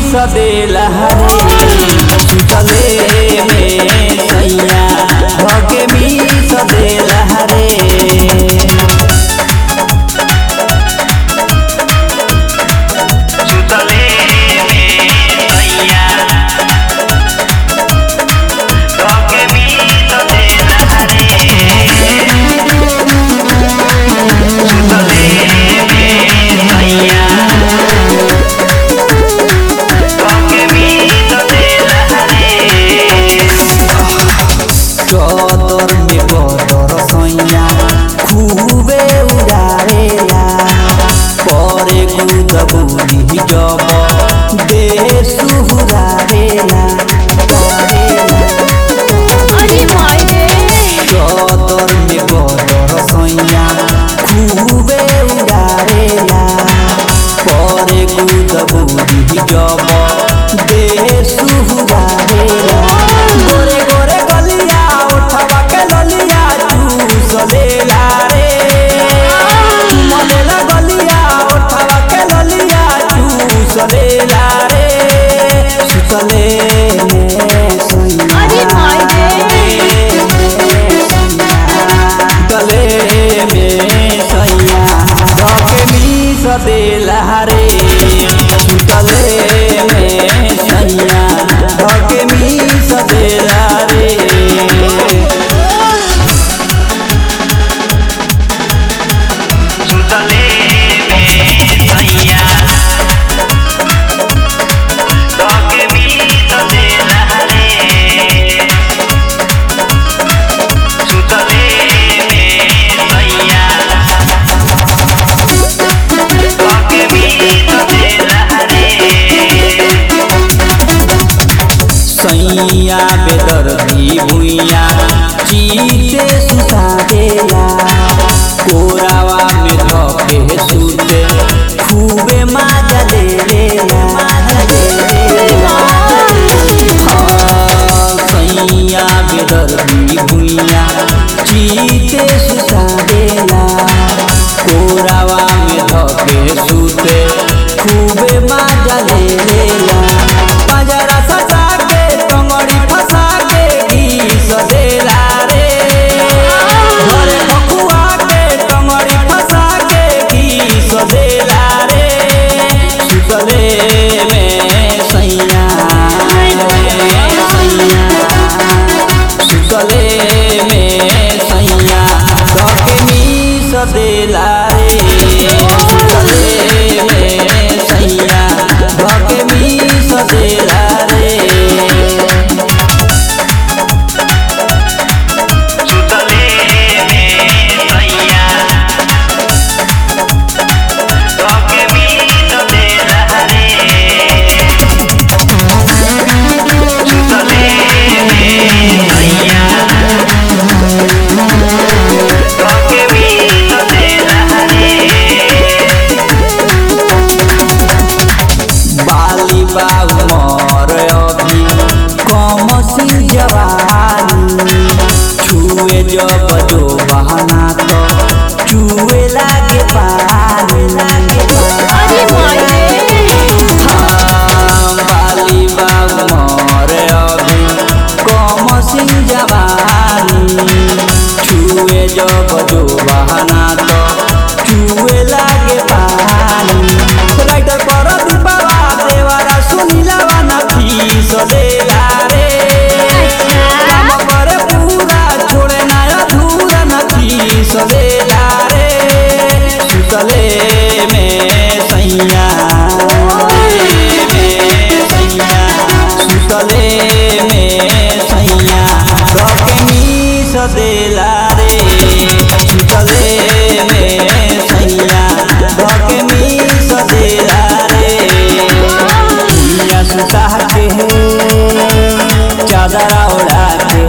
सदेला रे सुतले में सैया धके मी सदेला रे चौदर में बदर सैया खूबे उड़ावेला परे कूद बुनी जब दे सुहुरावेला चौदर में बदर सैया खूबे उड़ावेला परे कूद बुनी जब दे सुहुरावेला गोरे गोरे गलिया उठवा के ललिया चूसलेला रे मलेला गलिया उठवा के ललिया चूसलेला रे सुतले में गले में सैया धके मी सदेला रे सुतले में सैया धके मी सदेला रे सैया बेदर्दी भुइया चीते सुता देला कोरावा में धके सुते खूबे मजा लेला सैया बेदर्दी भुइया चीते सुता देला कोरावा में धके सुते खूबे मजा लेला बाजारा सजा के टंगड़ी फंसा के सदेला रे घरे खकुआ के टंगड़ी फंसा के सदेला रे सुतले में सैया सुतले में सैया धके मी सदेला रे सुतले में सैया धके मी सदेला रे बाली बाबू मोर अभी कम सी जवानी छुए जब जो बहाना तो चुए लागे पानी बाली बाबू मोर अभी कम सी जवानी छुए जब जो बहाना तो चुए लागे पानी राइटर पर दीपावा देवारा सुनीला वाना सदेला रे काम करे पूरा छोड़े ना अधूरा नथी सदेला रे सुतले में सैया सुतले में सैया धके मी सदेला रे सुतले में सैया धके मी सदेला रे भुइया सुता के चादरा ओढ़ा के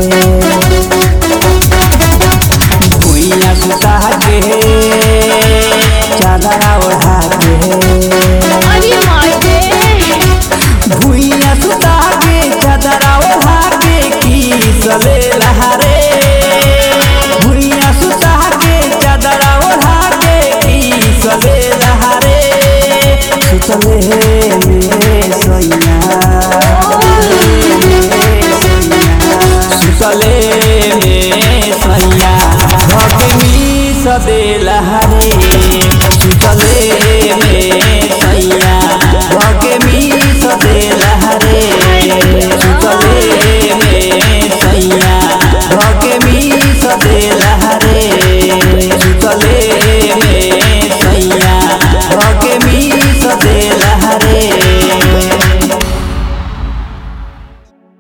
भुइया सुता के चादरा ओढ़ा के भुइया सुता के चादरा ओढ़ा के सलेला रे भुइया सुता के चादरा ओढ़ा के सलेला रे सुतले में देला रे सुतले में सैया